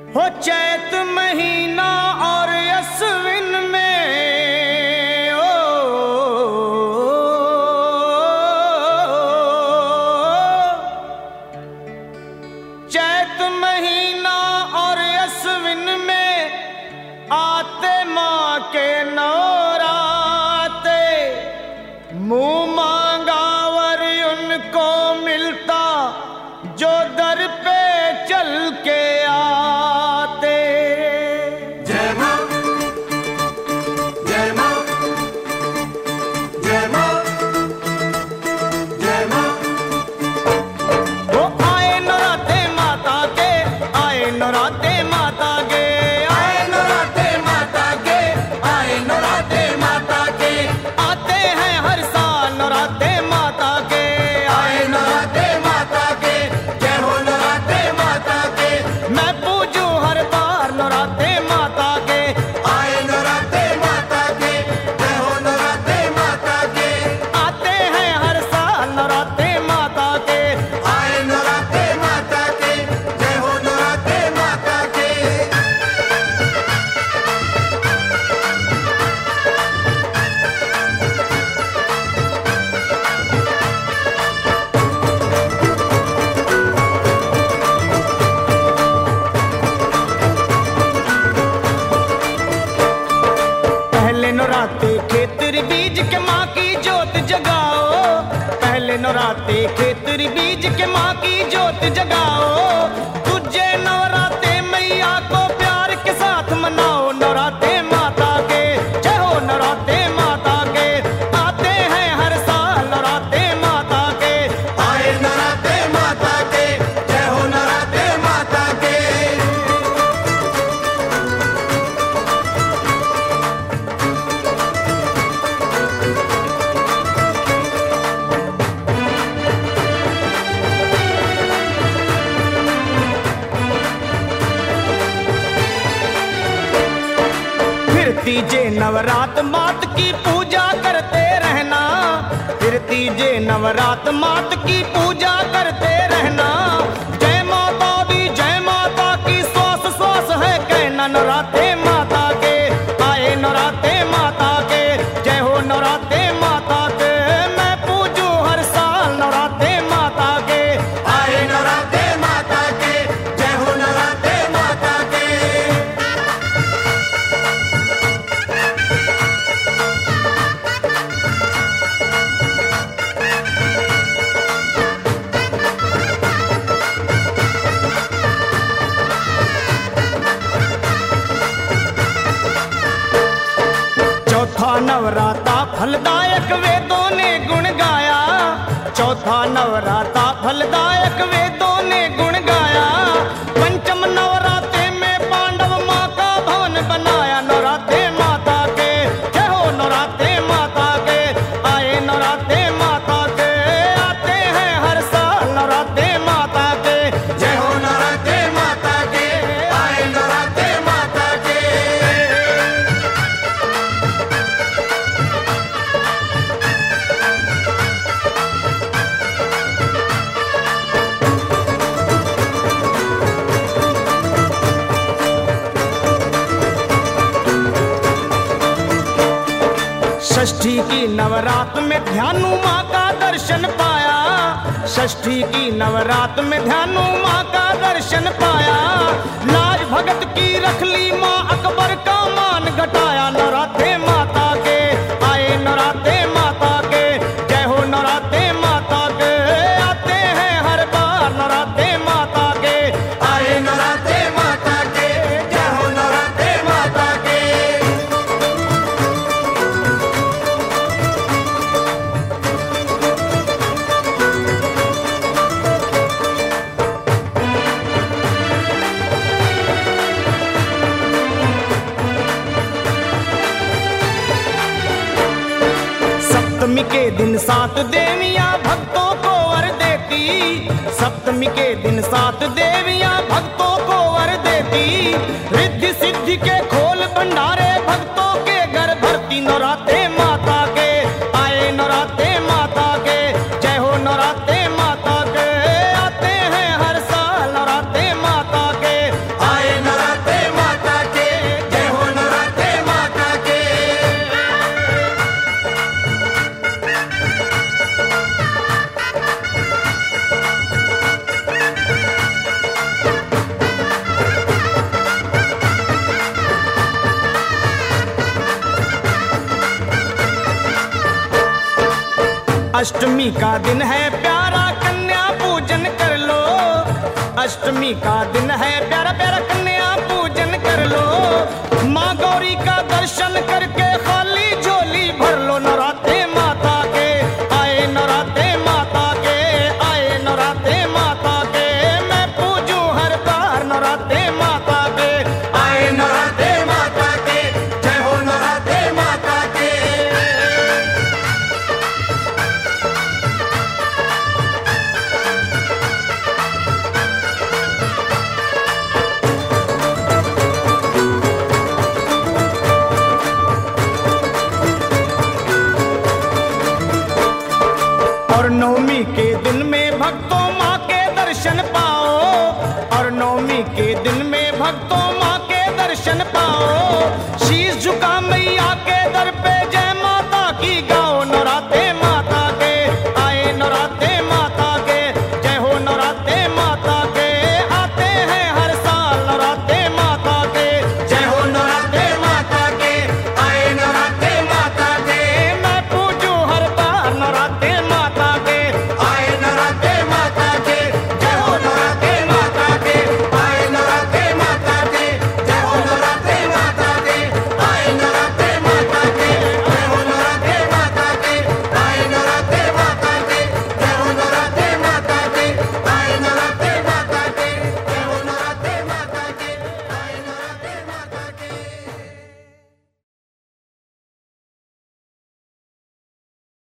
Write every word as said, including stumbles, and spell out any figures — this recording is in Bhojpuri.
हो चैत महीना और अश्विन में ओ चैत महीना और अश्विन में आते माँ के नौराते मुँह मांगा वर उनको मिलता जो दर पे चल के आते। जय मां जय मां जय मां जय मां। वो आए नौराते माता के, आए नौराते माता के, आए नौराते माता के, आए नौराते माता के। आते हैं हर साल नौराते माता के, आए नौराते माता के, जय हो नौराते माता के। मैं पूजूं हर बार नौराते माता के। आए नौराते माता के, जय हो नौराते माता के। आते हैं हर साल नौराते माता के। आए नौराते माता के, जय हो नौराते माता के। पहले नौराते खेतर बीज के माँ की जोत जगाओ, पहले नौराते खेतर बीज के माँ की जोत जगाओ। तुझे नवराते मैया को प्यार के साथ मनाओ नौराते माता के, जय हो नौराते माता के। आते हैं हर साल नौराते माता के। आए नौराते माता के, जय हो नौराते माता के। फिर तीजे नवरात मात की पूजा करते रहना, फिर तीजे नवरात मात की पूजा करते रहना। जय माता दी जय माता की श्वास श्वास है कहना नौराते माता के। आए नौराते माता के, जय हो नौराते माता के। मैं पूजूं हर साल नौराते माता के। आए नौराते माता के, जय हो नौराते माता के। चौथा नवराता फलदायक वेदों ने गुण गाया, चौथा नवराता फलदायक वेदों ने गुण गाया। पंचम नवराते में पांडव माँ का भवन बनाया नौराते माता के, जय हो नौराते माता के। आए नौराते माता के, आते हैं हर साल नौराते माता के। जय हो नौराते माता के, आए नौराते माता के। षष्ठी की नवरात में ध्यानु माँ का दर्शन पाया, षष्ठी की नवरात में ध्यानु माँ का दर्शन पाया। लाज भगत की रख ली माँ अकबर का मान घटाया नौराते माता के। आए नौराते माता के, जय हो नौराते माता के। आते हैं हर बार नौराते माता के। आए नौराते माता के, जय हो नौराते माता के। सप्तमी के दिन सात देवियां भक्तों को वर देती, सप्तमी के दिन सात देवियां भक्तों को वर देती। रिद्धि सिद्धि के खोल भंडारे भक्तों के घर भरती नौराते माता के। आए नौराते माता के, जय हो नौराते माता के। आते हैं हर साल नौराते माता के। आए नौराते अष्टमी का दिन है प्यारा कन्या पूजन कर लो, अष्टमी का दिन है प्यारा प्यारा कन्या पूजन कर लो। माँ गौरी का दर्शन करके खाली झोली भर लो। नवरात्रे माता के आए, नवरात्रे माता के आए, नवरात्रे माता के मैं पूजूं हर बार नवरात्रे माता के आए नवरात्रे माता के, जय हो नवरात्रे माता के। और नवमी के दिन में भक्तों माँ के दर्शन पाओ, और नवमी के दिन में भक्तों